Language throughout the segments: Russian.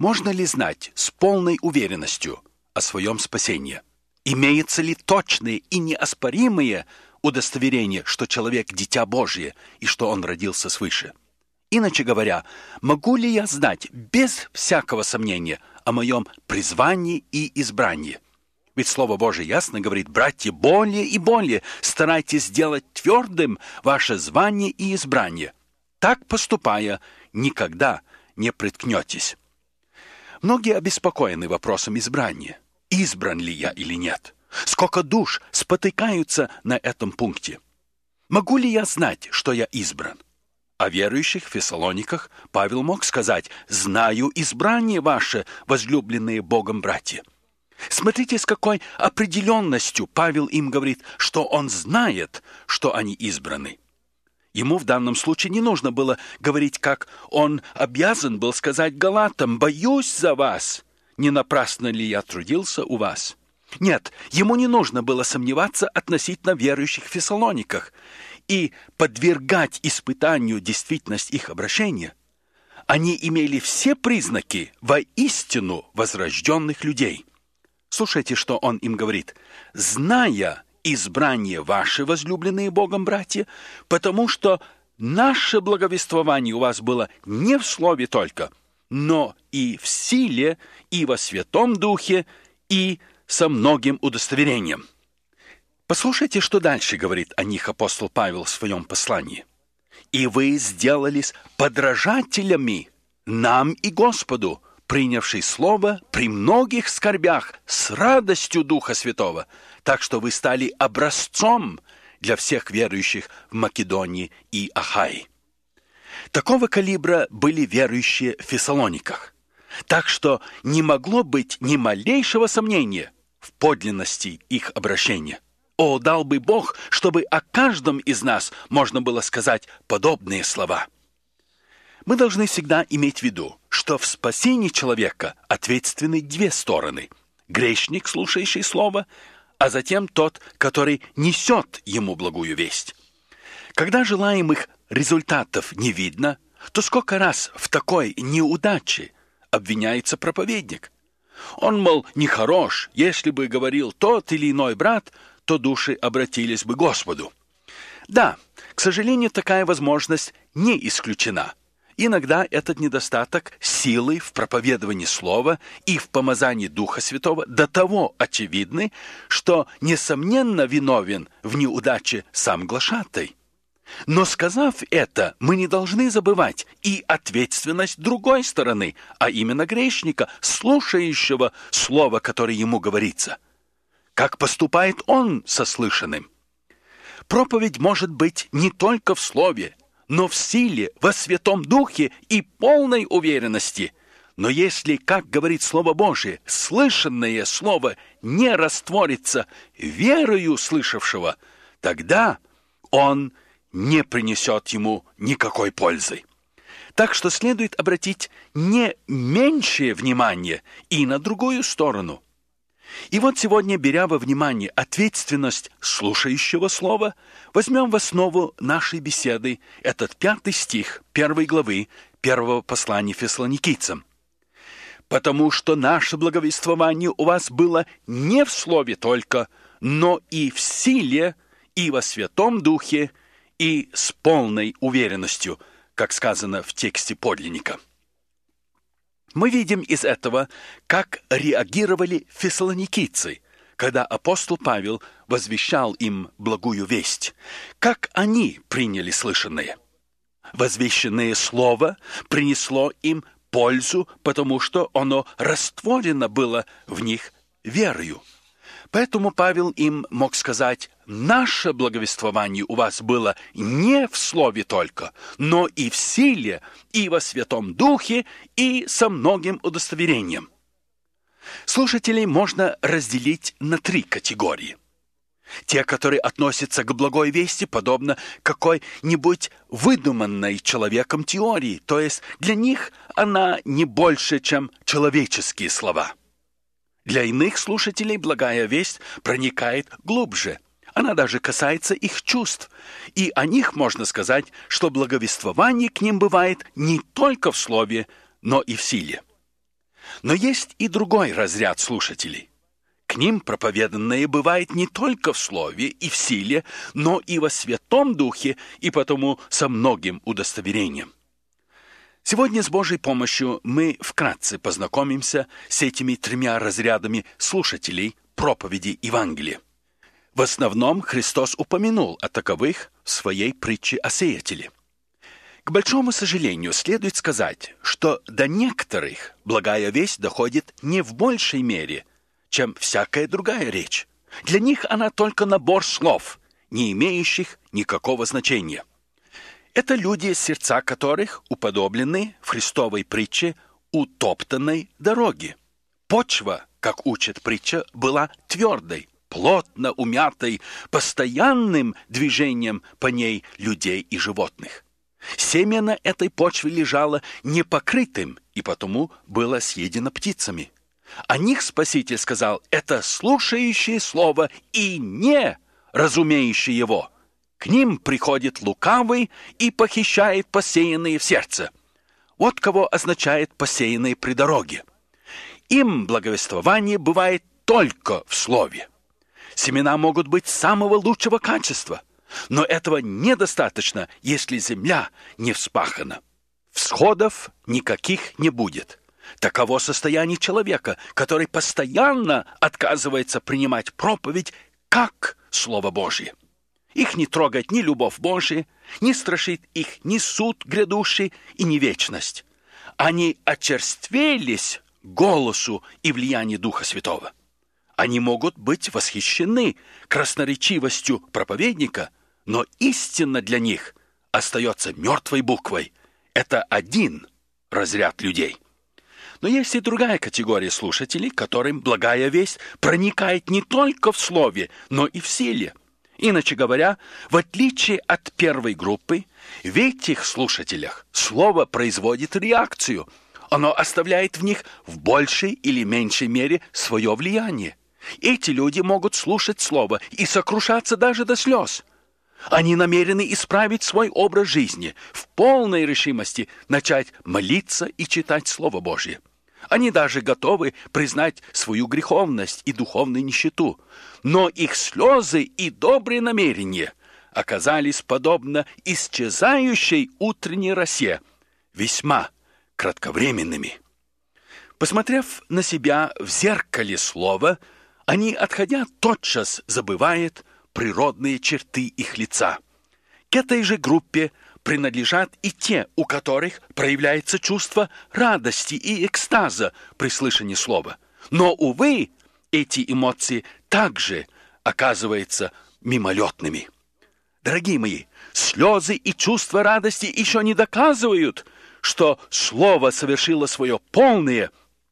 Можно ли знать с полной уверенностью о своем спасении? Имеется ли точные и неоспоримые удостоверение, что человек – дитя Божье и что он родился свыше? Иначе говоря, могу ли я знать без всякого сомнения о моем призвании и избрании? Ведь Слово Божие ясно говорит: «Братья, более и более старайтесь сделать твердым ваше звание и избрание. Так поступая, никогда не приткнетесь». Многие обеспокоены вопросом избрания. Избран ли я или нет? Сколько душ спотыкаются на этом пункте? Могу ли я знать, что я избран? О верующих в Фессалониках Павел мог сказать: «Знаю избрание ваше, возлюбленные Богом братья». Смотрите, с какой определенностью Павел им говорит, что он знает, что они избраны. Ему в данном случае не нужно было говорить, как он обязан был сказать галатам: «Боюсь за вас, не напрасно ли я трудился у вас». Нет, ему не нужно было сомневаться относительно верующих в Фессалониках и подвергать испытанию действительность их обращения. Они имели все признаки воистину возрожденных людей. Слушайте, что он им говорит: «Зная избрание ваше, возлюбленные Богом братья, потому что наше благовествование у вас было не в слове только, но и в силе, и во Святом Духе, и со многим удостоверением». Послушайте, что дальше говорит о них апостол Павел в своем послании. «И вы сделались подражателями нам и Господу, принявший слово при многих скорбях с радостью Духа Святого, так что вы стали образцом для всех верующих в Македонии и Ахайи». Такого калибра были верующие в Фессалониках, так что не могло быть ни малейшего сомнения в подлинности их обращения. О, дал бы Бог, чтобы о каждом из нас можно было сказать подобные слова. Мы должны всегда иметь в виду, что в спасении человека ответственны две стороны: грешник, слушающий слово, а затем тот, который несет ему благую весть. Когда желаемых результатов не видно, то сколько раз в такой неудаче обвиняется проповедник. Он, мол, нехорош, если бы говорил тот или иной брат, то души обратились бы к Господу. Да, к сожалению, такая возможность не исключена. Иногда этот недостаток силы в проповедовании слова и в помазании Духа Святого до того очевидны, что, несомненно, виновен в неудаче сам глашатай. Но, сказав это, мы не должны забывать и ответственность другой стороны, а именно грешника, слушающего слово, которое ему говорится. Как поступает он со слышанным? Проповедь может быть не только в слове, но в силе, во Святом Духе и полной уверенности. Но если, как говорит Слово Божие, слышанное слово не растворится верою слышавшего, тогда он не принесет ему никакой пользы. Так что следует обратить не меньшее внимание и на другую сторону. И вот сегодня, беря во внимание ответственность слушающего слова, возьмем в основу нашей беседы этот 5 стих 1 главы 1 послания Фессалоникийцам. «Потому что наше благовествование у вас было не в слове только, но и в силе, и во Святом Духе, и с полной уверенностью», как сказано в тексте подлинника. Мы видим из этого, как реагировали фессалоникийцы, когда апостол Павел возвещал им благую весть, как они приняли слышанное. Возвещенное слово принесло им пользу, потому что оно растворено было в них верою. Поэтому Павел им мог сказать: «Наше благовествование у вас было не в слове только, но и в силе, и во Святом Духе, и со многим удостоверением». Слушателей можно разделить на 3 категории. Те, которые относятся к благой вести, подобно какой-нибудь выдуманной человеком теории, то есть для них она не больше, чем человеческие слова. Для иных слушателей благая весть проникает глубже. Она даже касается их чувств. И о них можно сказать, что благовествование к ним бывает не только в слове, но и в силе. Но есть и другой разряд слушателей. К ним проповеданное бывает не только в слове и в силе, но и во Святом Духе, и потому со многим удостоверением. Сегодня с Божьей помощью мы вкратце познакомимся с этими тремя разрядами слушателей проповеди Евангелия. В основном Христос упомянул о таковых в своей притче о сеятеле. К большому сожалению, следует сказать, что до некоторых благая весть доходит не в большей мере, чем всякая другая речь. Для них она только набор слов, не имеющих никакого значения. Это люди, сердца которых уподоблены в Христовой притче утоптанной дороге. Почва, как учит притча, была твердой, плотно умятой, постоянным движением по ней людей и животных. Семя на этой почве лежало непокрытым и потому было съедено птицами. О них Спаситель сказал: это слушающие слово и не разумеющие его. К ним приходит лукавый и похищает посеянные в сердце. Вот кого означает посеянные при дороге. Им благовествование бывает только в слове. Семена могут быть самого лучшего качества, но этого недостаточно, если земля не вспахана. Всходов никаких не будет. Таково состояние человека, который постоянно отказывается принимать проповедь как Слово Божье. Их не трогает ни любовь Божия, не страшит их ни суд грядущий и ни вечность. Они очерствелись голосу и влиянию Духа Святого. Они могут быть восхищены красноречивостью проповедника, но истина для них остается мертвой буквой. Это один разряд людей. Но есть и другая категория слушателей, которым благая весть проникает не только в слове, но и в силе. Иначе говоря, в отличие от первой группы, в этих слушателях слово производит реакцию. Оно оставляет в них в большей или меньшей мере свое влияние. Эти люди могут слушать слово и сокрушаться даже до слез. Они намерены исправить свой образ жизни, в полной решимости начать молиться и читать Слово Божье. Они даже готовы признать свою греховность и духовную нищету. Но их слезы и добрые намерения оказались подобно исчезающей утренней росе, весьма кратковременными. Посмотрев на себя в зеркале слова, они, отходя, тотчас забывают природные черты их лица. К этой же группе принадлежат и те, у которых проявляется чувство радости и экстаза при слышании слова. Но, увы, эти эмоции также оказываются мимолетными. Дорогие мои, слезы и чувство радости еще не доказывают, что слово совершило свое полное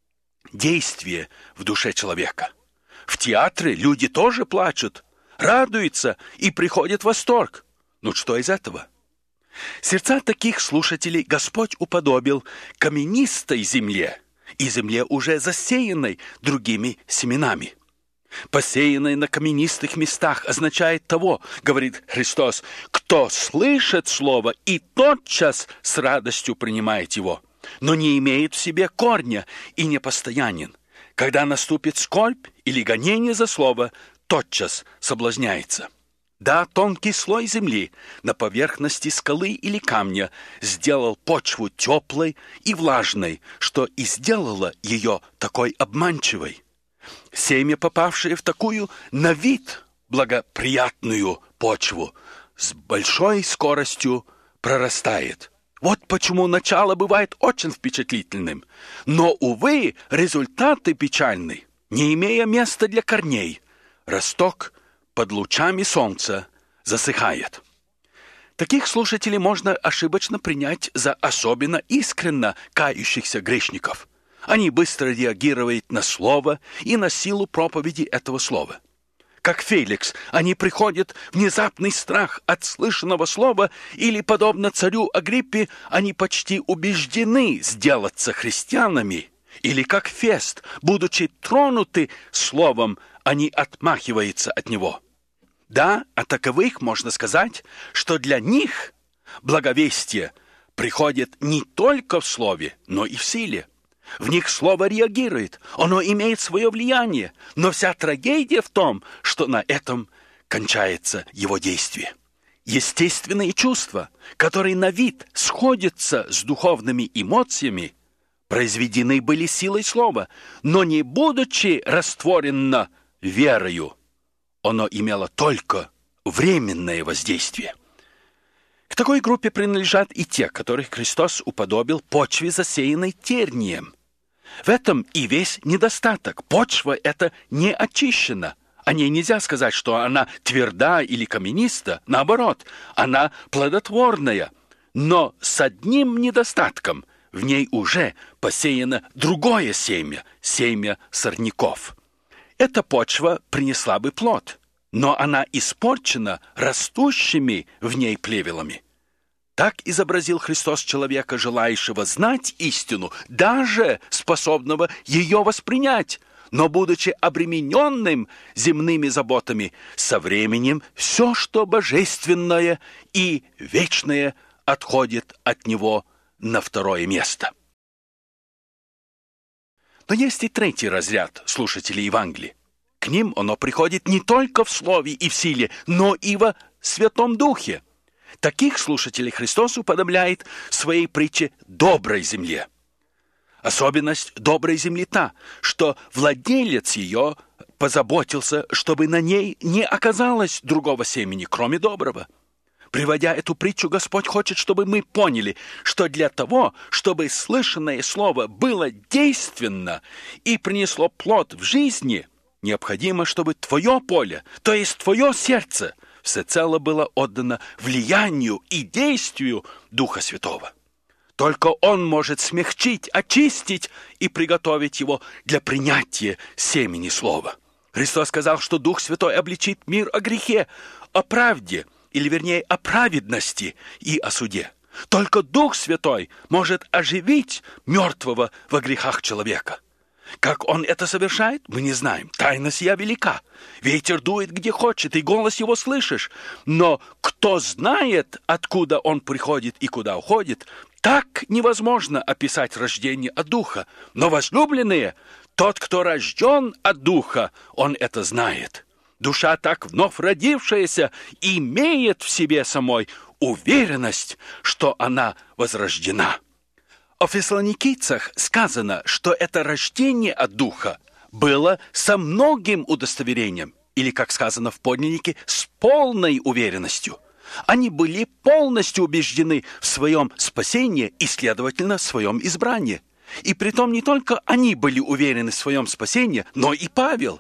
действие в душе человека. В театре люди тоже плачут, радуются и приходят в восторг. Ну что из этого? Сердца таких слушателей Господь уподобил каменистой земле и земле, уже засеянной другими семенами. Посеянной на каменистых местах означает того, говорит Христос, кто слышит слово и тотчас с радостью принимает его, но не имеет в себе корня и не постоянен. Когда наступит скорбь или гонение за слово, тотчас соблазняется. Да, тонкий слой земли на поверхности скалы или камня сделал почву теплой и влажной, что и сделало ее такой обманчивой. Семя, попавшее в такую на вид благоприятную почву, с большой скоростью прорастает. Вот почему начало бывает очень впечатлительным. Но, увы, результаты печальны. Не имея места для корней, росток под лучами солнца засыхает. Таких слушателей можно ошибочно принять за особенно искренно кающихся грешников. Они быстро реагируют на слово и на силу проповеди этого слова. Как Феликс, они приходят в внезапный страх от слышанного слова, или, подобно царю Агриппе, они почти убеждены сделаться христианами, или как Фест, будучи тронуты словом, они отмахиваются от него. Да, о таковых можно сказать, что для них благовестие приходит не только в слове, но и в силе. В них слово реагирует, оно имеет свое влияние, но вся трагедия в том, что на этом кончается его действие. Естественные чувства, которые на вид сходятся с духовными эмоциями, произведены были силой слова, но не будучи растворено верою, оно имело только временное воздействие. К такой группе принадлежат и те, которых Христос уподобил почве, засеянной тернием. В этом и весь недостаток. Почва эта не очищена. О ней нельзя сказать, что она тверда или камениста. Наоборот, она плодотворная. Но с одним недостатком. В ней уже посеяно другое семя, семя сорняков. Эта почва принесла бы плод, но она испорчена растущими в ней плевелами. Так изобразил Христос человека, желающего знать истину, даже способного ее воспринять, но, будучи обремененным земными заботами, со временем все, что божественное и вечное, отходит от него на второе место. Но есть и третий разряд слушателей Евангелия. К ним оно приходит не только в слове и в силе, но и во Святом Духе. Таких слушателей Христос уподобляет в своей притче доброй земле. Особенность доброй земли та, что владелец ее позаботился, чтобы на ней не оказалось другого семени, кроме доброго. Приводя эту притчу, Господь хочет, чтобы мы поняли, что для того, чтобы слышанное слово было действенно и принесло плод в жизни, необходимо, чтобы твое поле, то есть твое сердце, всецело было отдано влиянию и действию Духа Святого. Только Он может смягчить, очистить и приготовить его для принятия семени слова. Христос сказал, что Дух Святой обличит мир о грехе, о правде, или вернее о праведности и о суде. Только Дух Святой может оживить мертвого во грехах человека. Как Он это совершает, мы не знаем. Тайна сия велика. Ветер дует где хочет, и голос его слышишь. Но кто знает, откуда Он приходит и куда уходит, так невозможно описать рождение от Духа. Но, возлюбленные, тот, кто рожден от Духа, он это знает. Душа, так вновь родившаяся, имеет в себе самой уверенность, что она возрождена. О фессалоникийцах сказано, что это рождение от Духа было со многим удостоверением, или, как сказано в подлиннике, с полной уверенностью. Они были полностью убеждены в своем спасении и, следовательно, в своем избрании. И притом не только они были уверены в своем спасении, но и Павел,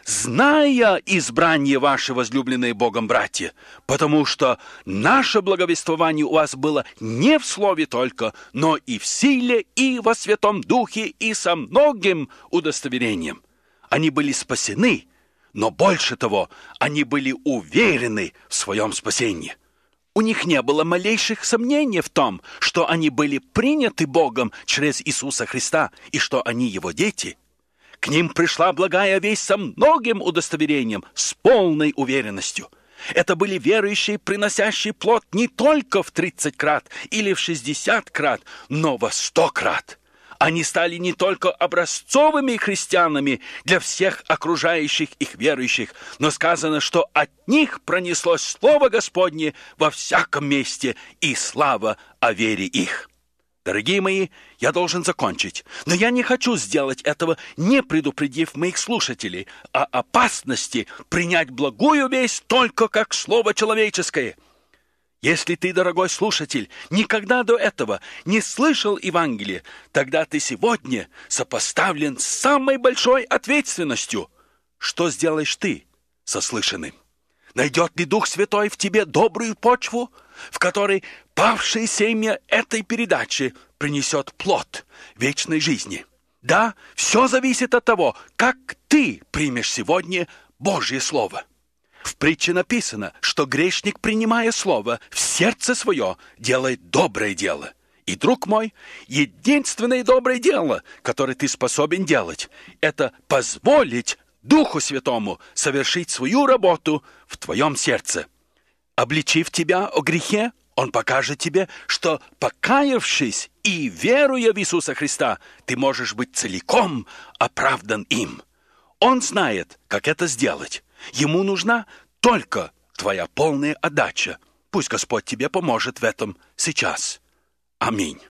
зная избрание ваше, возлюбленные Богом братья, потому что наше благовествование у вас было не в слове только, но и в силе, и во Святом Духе, и со многим удостоверением. Они были спасены, но больше того, они были уверены в своем спасении. У них не было малейших сомнений в том, что они были приняты Богом через Иисуса Христа и что они Его дети. К ним пришла благая весть со многим удостоверением, с полной уверенностью. Это были верующие, приносящие плод не только в 30 крат или в 60 крат, но во 100 крат. Они стали не только образцовыми христианами для всех окружающих их верующих, но сказано, что от них пронеслось Слово Господне во всяком месте и слава о вере их. Дорогие мои, я должен закончить, но я не хочу сделать этого, не предупредив моих слушателей о опасности принять благую весть только как слово человеческое. Если ты, дорогой слушатель, никогда до этого не слышал Евангелие, тогда ты сегодня сопоставлен с самой большой ответственностью. Что сделаешь ты со слышанным? Найдет ли Дух Святой в тебе добрую почву, в которой павшее семя этой передачи принесет плод вечной жизни? Да, все зависит от того, как ты примешь сегодня Божье Слово. В притче написано, что грешник, принимая слово, в сердце свое делает доброе дело. И, друг мой, единственное доброе дело, которое ты способен делать, это позволить Духу Святому совершить свою работу в твоем сердце. Обличив тебя о грехе, Он покажет тебе, что, покаявшись и веруя в Иисуса Христа, ты можешь быть целиком оправдан им. Он знает, как это сделать. Ему нужна только твоя полная отдача. Пусть Господь тебе поможет в этом сейчас. Аминь.